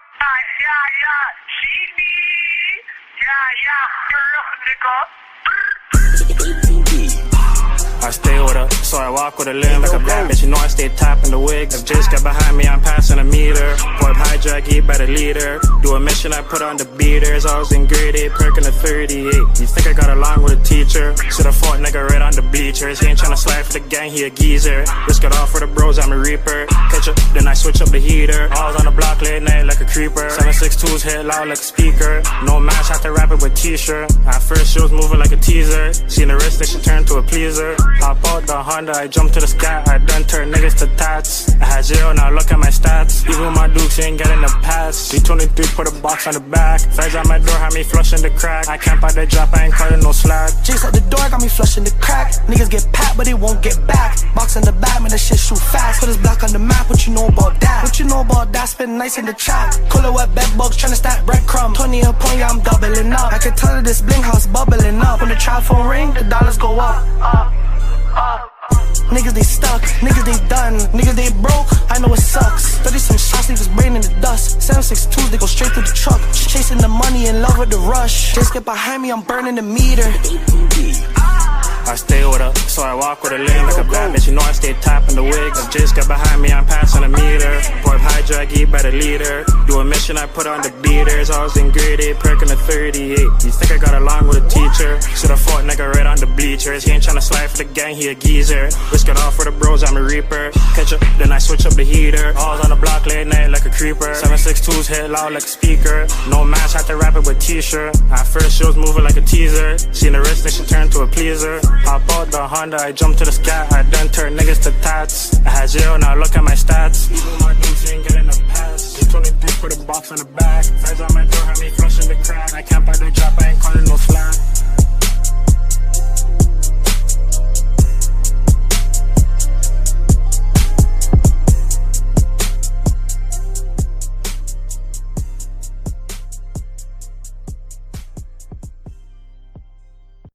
I stay with her, so I walk with a limb like a bad bitch. You know I stay tapping the wigs. If Jace get behind me, I'm passing a meter. Boy, hijack, he better leader. Do a mission, I put on the beaters. I was in grade 8, perking a 38. You think I got along with a teacher? Should've fought nigga right on the bleachers. He ain't tryna slide for the gang, he a geezer. Risk it all for the bros, I'm a reaper. Catch up, then I switch up the heater. I was on the block late night like a creeper. 762s hit loud like a speaker. No match, had to wrap it with t-shirt. At first she was moving like a teaser. Seen the wrist, then she turned to a pleaser. Hop out the Honda, I jumped to the sky. I done turned niggas to tats. I had 0, now look at my stats. Even my dukes ain't getting the pass. B23 put a box on the back. Feds at my door, had me flushing the crack. I camp out the drop, I ain't cutting no slack. Jace at the door, got me flushing the crack. Niggas get packed, but they won't get back. Box in the back, man, that shit shoot fast. Put his block on the map, what you know about that? What you know about that? Spend nights in the trap. Cooler wet bed bugs, tryna stack breadcrumbs. 20 a point, yeah, I'm doubling up. I can tell that this bling house bubbling up. When the trap phone ring, the dollars go up. Niggas they stuck, niggas they done, niggas they broke, I know it sucks. 30 some shots, leave his brain in the dust. 762s, they go straight through the truck. Chasing the money, in love with the rush. Just get behind me, I'm burning the meter. I stay with her, so I walk with a limb like a bad bitch. You know I stay tapping the wigs. If Jace get behind me, I'm passing a meter. Boy, hijack, he better leader. Do a mission, I put on the beaters. I was in grade 8, perking a 38. You think I got along with a teacher? Should've fought nigga right on the bleachers. He ain't tryna slide for the gang, he a geezer. Risk it all for the bros, I'm a reaper. Catch up, then I switch up the heater. I was on the block late night like a creeper. 762s hit loud like a speaker. No match, had to wrap it with t-shirt. At first she was moving like a teaser. Seen the wrist, then she turned to a pleaser. Hop out the Honda, I jumped to the sky. I done turned niggas to tats. I had 0, now look at my stats.